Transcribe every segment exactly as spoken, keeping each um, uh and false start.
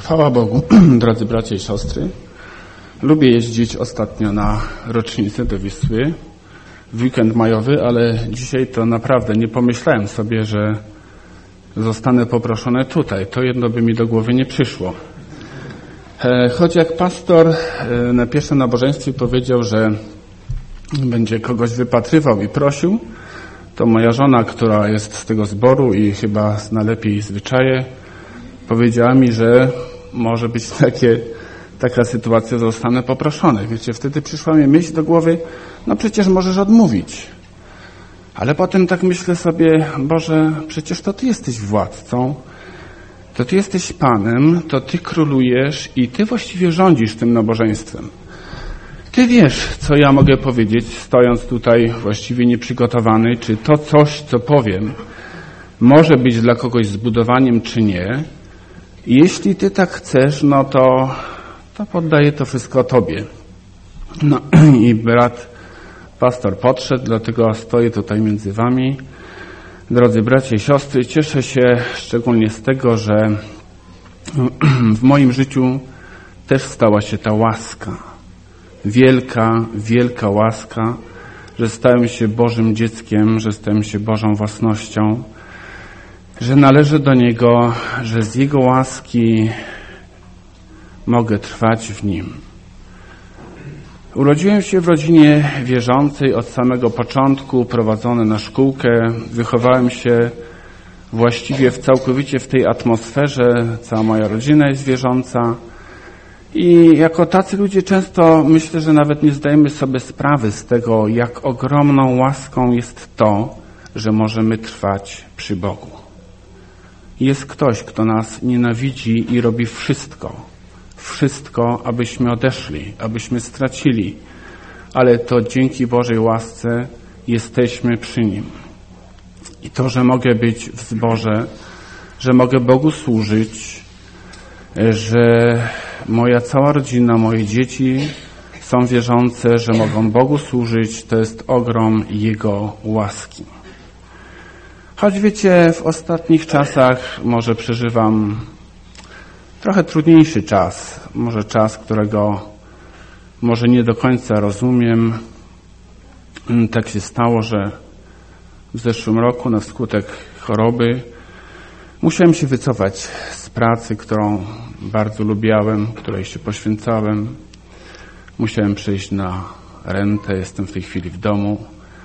Chwała Bogu, drodzy bracia i siostry. Lubię jeździć ostatnio na rocznicę do Wisły w weekend majowy, ale dzisiaj to naprawdę nie pomyślałem sobie, że zostanę poproszony tutaj. To jedno by mi do głowy nie przyszło. Choć jak pastor na pierwszym nabożeństwie powiedział, że będzie kogoś wypatrywał i prosił, to moja żona, która jest z tego zboru i chyba zna lepiej zwyczaje, powiedziała mi, że może być takie, taka sytuacja, że zostanę poproszony. Wiecie, wtedy przyszła mi myśl do głowy, no przecież możesz odmówić. Ale potem tak myślę sobie, Boże, przecież to Ty jesteś władcą, to Ty jesteś Panem, to Ty królujesz i Ty właściwie rządzisz tym nabożeństwem. Ty wiesz, co ja mogę powiedzieć, stojąc tutaj właściwie nieprzygotowany, czy to coś, co powiem, może być dla kogoś zbudowaniem, czy nie. I jeśli Ty tak chcesz, no to, to poddaję to wszystko Tobie. No i brat pastor podszedł, dlatego stoję tutaj między Wami. Drodzy bracia i siostry, cieszę się szczególnie z tego, że w moim życiu też stała się ta łaska. Wielka, wielka łaska, że stałem się Bożym dzieckiem, że stałem się Bożą własnością, że należę do Niego, że z Jego łaski mogę trwać w Nim. Urodziłem się w rodzinie wierzącej od samego początku, prowadzony na szkółkę. Wychowałem się właściwie w całkowicie w tej atmosferze. Cała moja rodzina jest wierząca. I jako tacy ludzie często myślę, że nawet nie zdajemy sobie sprawy z tego, jak ogromną łaską jest to, że możemy trwać przy Bogu. Jest ktoś, kto nas nienawidzi i robi wszystko, wszystko, abyśmy odeszli, abyśmy stracili, ale to dzięki Bożej łasce jesteśmy przy Nim. I to, że mogę być w zborze, że mogę Bogu służyć, że moja cała rodzina, moje dzieci są wierzące, że mogą Bogu służyć, to jest ogrom Jego łaski. Choć wiecie, w ostatnich czasach może przeżywam trochę trudniejszy czas, może czas, którego może nie do końca rozumiem. Tak się stało, że w zeszłym roku na skutek choroby musiałem się wycofać z pracy, którą bardzo lubiałem, której się poświęcałem. Musiałem przejść na rentę, jestem w tej chwili w domu.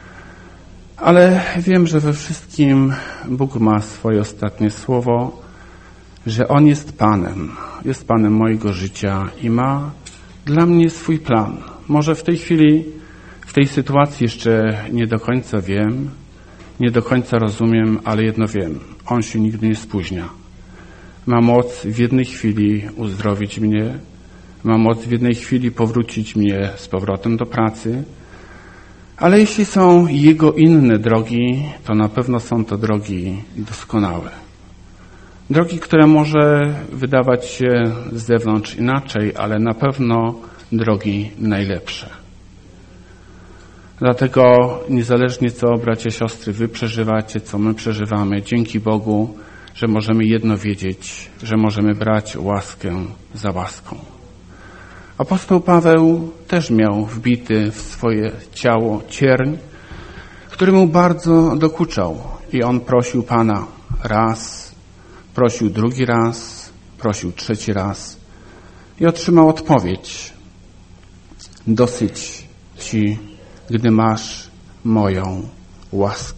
Ale wiem, że we wszystkim Bóg ma swoje ostatnie słowo, że On jest Panem, jest Panem mojego życia i ma dla mnie swój plan. Może w tej chwili, w tej sytuacji jeszcze nie do końca wiem, nie do końca rozumiem, ale jedno wiem, On się nigdy nie spóźnia. Ma moc w jednej chwili uzdrowić mnie, ma moc w jednej chwili powrócić mnie z powrotem do pracy, ale jeśli są Jego inne drogi, to na pewno są to drogi doskonałe. Drogi, które może wydawać się z zewnątrz inaczej, ale na pewno drogi najlepsze. Dlatego niezależnie co, bracia, siostry, wy przeżywacie, co my przeżywamy, dzięki Bogu, że możemy jedno wiedzieć, że możemy brać łaskę za łaską. Apostoł Paweł też miał wbity w swoje ciało cierń, który mu bardzo dokuczał i on prosił Pana raz, prosił drugi raz, prosił trzeci raz i otrzymał odpowiedź. Dosyć Ci, gdy masz moją łaskę.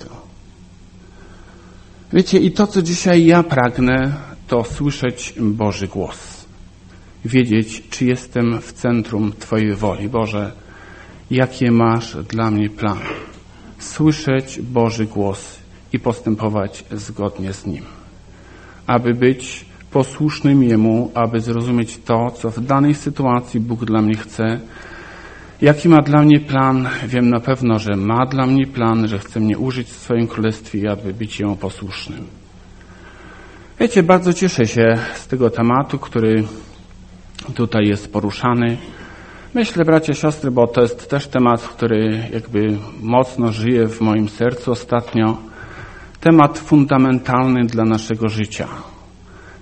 Wiecie, i to, co dzisiaj ja pragnę, to słyszeć Boży głos. Wiedzieć, czy jestem w centrum Twojej woli. Boże, jakie masz dla mnie plany. Słyszeć Boży głos i postępować zgodnie z Nim. Aby być posłusznym Jemu, aby zrozumieć to, co w danej sytuacji Bóg dla mnie chce. Jaki ma dla mnie plan? Wiem na pewno, że ma dla mnie plan, że chce mnie użyć w swoim królestwie, aby być Jemu posłusznym. Wiecie, bardzo cieszę się z tego tematu, który tutaj jest poruszany. Myślę, bracia, siostry, bo to jest też temat, który jakby mocno żyje w moim sercu ostatnio. Temat fundamentalny dla naszego życia.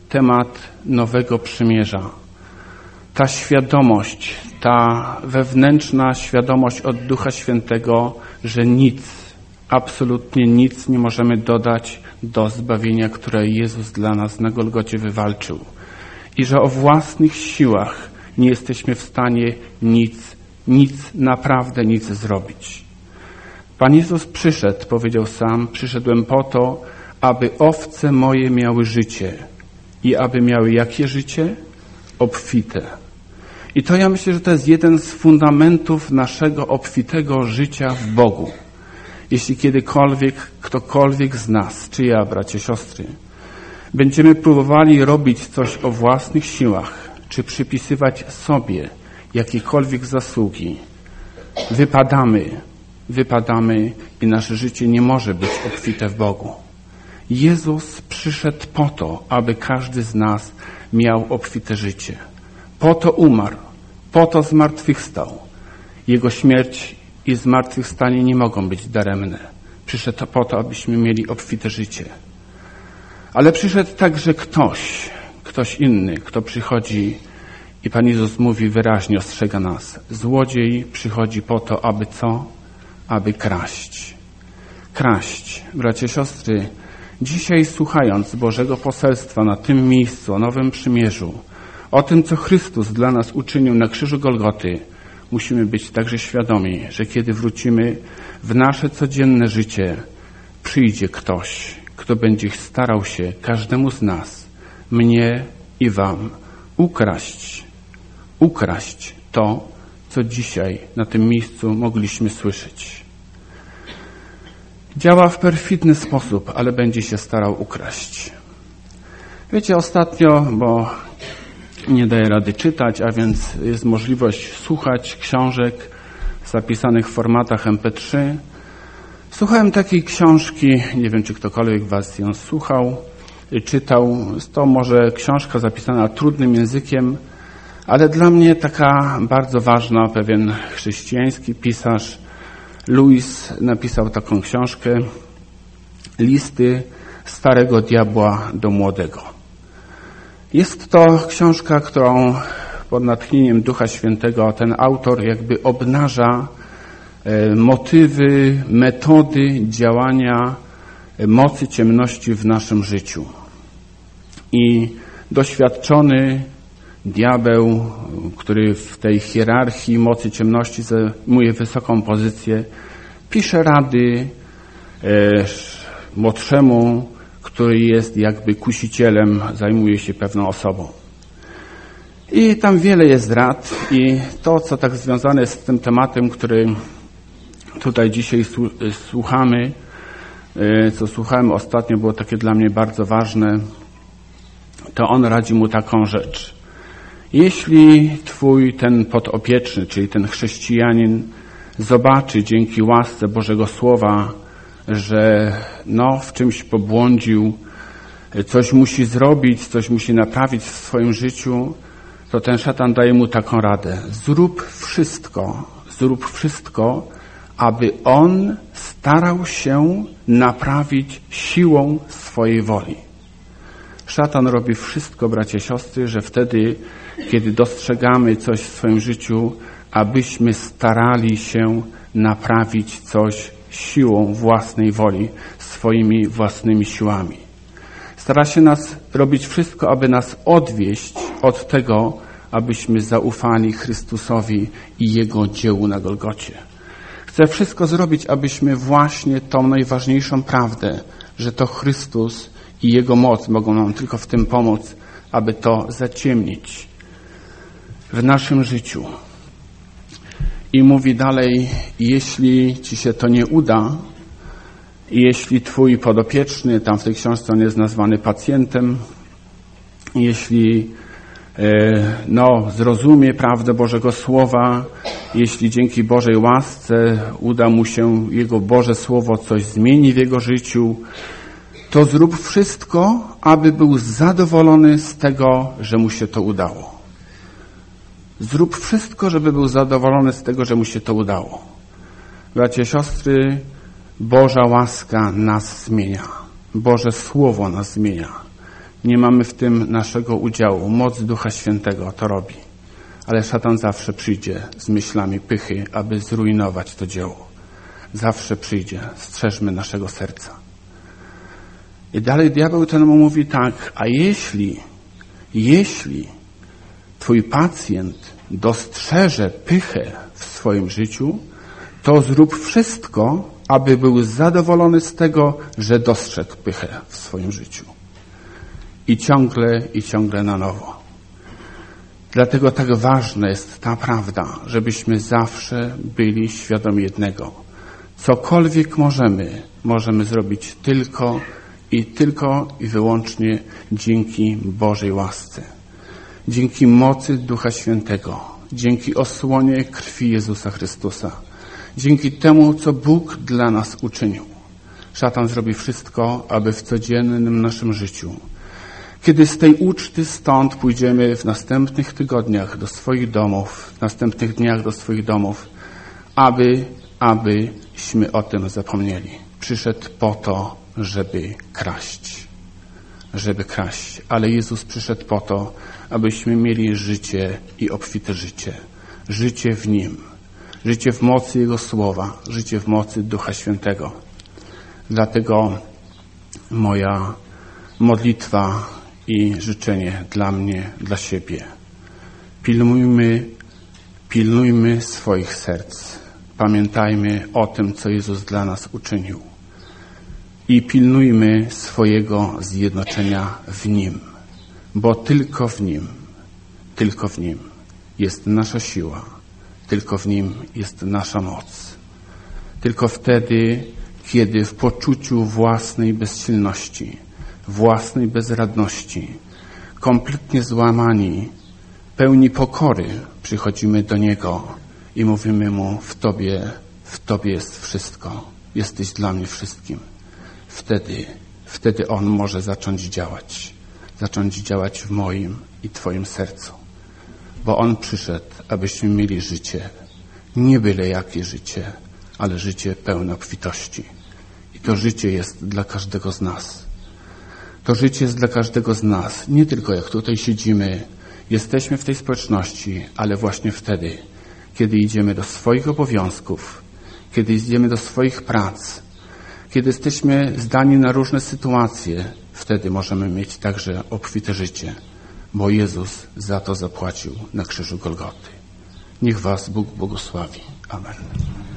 temat nowego przymierza. Ta świadomość, ta wewnętrzna świadomość od Ducha Świętego, że nic, absolutnie nic nie możemy dodać do zbawienia, które Jezus dla nas na Golgocie wywalczył. I że o własnych siłach nie jesteśmy w stanie nic, nic, naprawdę nic zrobić. Pan Jezus przyszedł, powiedział sam, przyszedłem po to, aby owce moje miały życie. I aby miały jakie życie? Obfite. I to ja myślę, że to jest jeden z fundamentów naszego obfitego życia w Bogu. Jeśli kiedykolwiek, ktokolwiek z nas, czy ja, bracia, siostry, będziemy próbowali robić coś o własnych siłach, czy przypisywać sobie jakiekolwiek zasługi, wypadamy, wypadamy i nasze życie nie może być obfite w Bogu. Jezus przyszedł po to, aby każdy z nas miał obfite życie. Po to umarł, po to zmartwychwstał. Jego śmierć i zmartwychwstanie nie mogą być daremne. Przyszedł po to, abyśmy mieli obfite życie. Ale przyszedł także ktoś, ktoś inny, kto przychodzi i Pan Jezus mówi wyraźnie, ostrzega nas. Złodziej przychodzi po to, aby co? Aby kraść. Kraść. Bracia, siostry, dzisiaj słuchając Bożego poselstwa na tym miejscu, o Nowym Przymierzu, o tym, co Chrystus dla nas uczynił na krzyżu Golgoty, musimy być także świadomi, że kiedy wrócimy w nasze codzienne życie, przyjdzie ktoś, kto będzie starał się każdemu z nas, mnie i wam, ukraść, ukraść to, co dzisiaj na tym miejscu mogliśmy słyszeć. Działa w perfidny sposób, ale będzie się starał ukraść. Wiecie, ostatnio, bo nie daję rady czytać, a więc jest możliwość słuchać książek zapisanych w formatach em pe trzy. Słuchałem takiej książki, nie wiem, czy ktokolwiek was ją słuchał, czytał. Jest to może książka zapisana trudnym językiem, ale dla mnie taka bardzo ważna. Pewien chrześcijański pisarz Lewis napisał taką książkę Listy starego diabła do młodego. Jest to książka, którą pod natchnieniem Ducha Świętego ten autor jakby obnaża motywy, metody działania mocy ciemności w naszym życiu. I doświadczony diabeł, który w tej hierarchii mocy ciemności zajmuje wysoką pozycję, pisze rady młodszemu, który jest jakby kusicielem, zajmuje się pewną osobą. I tam wiele jest rad i to, co tak związane jest z tym tematem, który tutaj dzisiaj słuchamy, co słuchałem ostatnio, było takie dla mnie bardzo ważne, to on radzi mu taką rzecz. Jeśli twój ten podopieczny, czyli ten chrześcijanin, zobaczy dzięki łasce Bożego Słowa, że no, w czymś pobłądził, coś musi zrobić, coś musi naprawić w swoim życiu, to ten szatan daje mu taką radę. Zrób wszystko, zrób wszystko, aby on starał się naprawić siłą swojej woli. Szatan robi wszystko, bracia, siostry, że wtedy, kiedy dostrzegamy coś w swoim życiu, abyśmy starali się naprawić coś siłą własnej woli, swoimi własnymi siłami. Stara się nas robić wszystko, aby nas odwieść od tego, abyśmy zaufali Chrystusowi i Jego dziełu na Golgocie. Chce wszystko zrobić, abyśmy właśnie tą najważniejszą prawdę, że to Chrystus i Jego moc mogą nam tylko w tym pomóc, aby to zaciemnić w naszym życiu. I mówi dalej, jeśli ci się to nie uda, i jeśli twój podopieczny, tam w tej książce on jest nazwany pacjentem, jeśli no, zrozumie prawdę Bożego Słowa, jeśli dzięki Bożej łasce uda mu się Jego Boże Słowo coś zmieni w jego życiu, to zrób wszystko, aby był zadowolony z tego, że mu się to udało. Zrób wszystko, żeby był zadowolony z tego, że mu się to udało. Bracia, siostry, Boża łaska nas zmienia. Boże Słowo nas zmienia. Nie mamy w tym naszego udziału. Moc Ducha Świętego to robi. Ale szatan zawsze przyjdzie z myślami pychy, aby zrujnować to dzieło. Zawsze przyjdzie. Strzeżmy naszego serca. I dalej diabeł ten mu mówi tak, a jeśli, jeśli twój pacjent dostrzeże pychę w swoim życiu, to zrób wszystko, aby był zadowolony z tego, że dostrzegł pychę w swoim życiu. I ciągle, i ciągle na nowo. Dlatego tak ważna jest ta prawda, żebyśmy zawsze byli świadomi jednego. Cokolwiek możemy, możemy zrobić tylko i tylko i wyłącznie dzięki Bożej łasce. Dzięki mocy Ducha Świętego. Dzięki osłonie krwi Jezusa Chrystusa. Dzięki temu, co Bóg dla nas uczynił. Szatan zrobi wszystko, aby w codziennym naszym życiu, kiedy z tej uczty stąd pójdziemy w następnych tygodniach do swoich domów, w następnych dniach do swoich domów, aby, abyśmy o tym zapomnieli. Przyszedł po to, żeby kraść. Żeby kraść. Ale Jezus przyszedł po to, abyśmy mieli życie i obfite życie. Życie w Nim. Życie w mocy Jego Słowa. Życie w mocy Ducha Świętego. Dlatego moja modlitwa i życzenie dla mnie, dla siebie. Pilnujmy, pilnujmy swoich serc. Pamiętajmy o tym, co Jezus dla nas uczynił. I pilnujmy swojego zjednoczenia w Nim. Bo tylko w Nim, tylko w Nim jest nasza siła. Tylko w Nim jest nasza moc. Tylko wtedy, kiedy w poczuciu własnej bezsilności, własnej bezradności, kompletnie złamani, pełni pokory, przychodzimy do Niego i mówimy Mu, w Tobie, w Tobie jest wszystko. Jesteś dla mnie wszystkim. Wtedy, wtedy On może zacząć działać. Zacząć działać w moim i Twoim sercu. Bo On przyszedł, abyśmy mieli życie. Nie byle jakie życie, ale życie pełne obfitości. I to życie jest dla każdego z nas. To życie jest dla każdego z nas. Nie tylko jak tutaj siedzimy, jesteśmy w tej społeczności, ale właśnie wtedy, kiedy idziemy do swoich obowiązków, kiedy idziemy do swoich prac, kiedy jesteśmy zdani na różne sytuacje, wtedy możemy mieć także obfite życie, bo Jezus za to zapłacił na krzyżu Golgoty. Niech Was Bóg błogosławi. Amen.